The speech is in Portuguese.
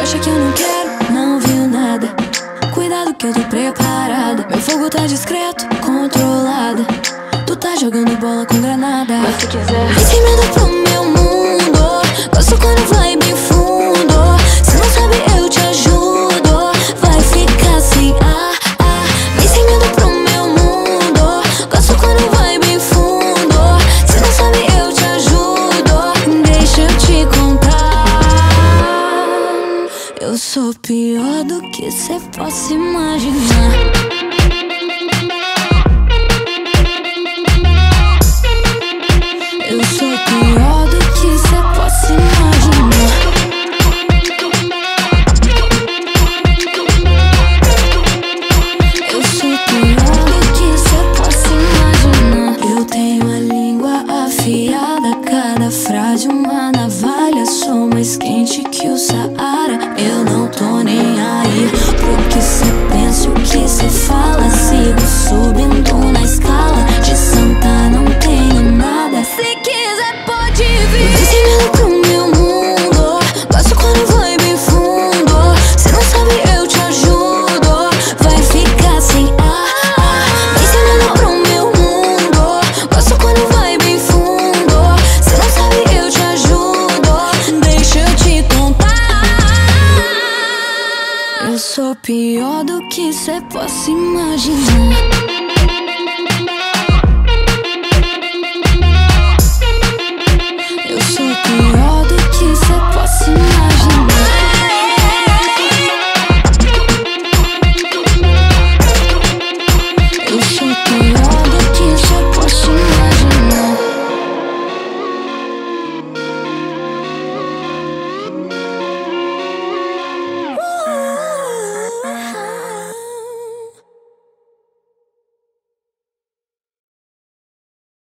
acha que eu não quero? Não viu nada. Cuidado que eu tô preparada. Meu fogo tá discreto, controlada. Tu tá jogando bola com granada. Mas se quiser, vem sem medo pro meu mundo. Gosto quando vai bem fundo. Se não sabe eu te ajudo. Vai ficar assim, vem sem medo pro meu mundo. Gosto quando vai bem fundo. Se não sabe eu te ajudo. Deixa eu te contar. Eu sou pior do que cê possa imaginar. Eu sou pior do que cê possa imaginar. Eu sou pior do que cê possa imaginar. Eu tenho a língua afiada, cada frase uma navalha. Sou mais quente que o Saara. Eu não tô nem aí pro que cê pensa, o que cê fala. Sigo subindo na escala. De santa não tenho nada. Se quiser pode vir. Vem sem medo pro meu mundo. Gosto quando vai bem fundo. Se não sabe eu te ajudo. Vai ficar assim, vem sem medo pro meu mundo. Gosto quando vai bem fundo. Se não sabe eu te ajudo. Deixa eu te contar. Eu sou pior do que cê possa imaginar.